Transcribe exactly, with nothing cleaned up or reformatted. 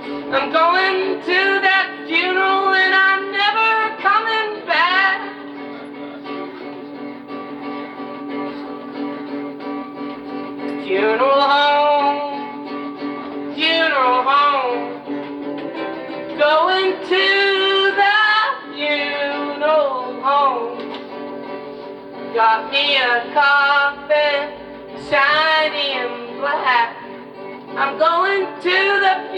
I'm going to that funeral and I'm never coming back. Funeral home, funeral home, going to the funeral home. Got me a coffin, shiny and black. I'm going to the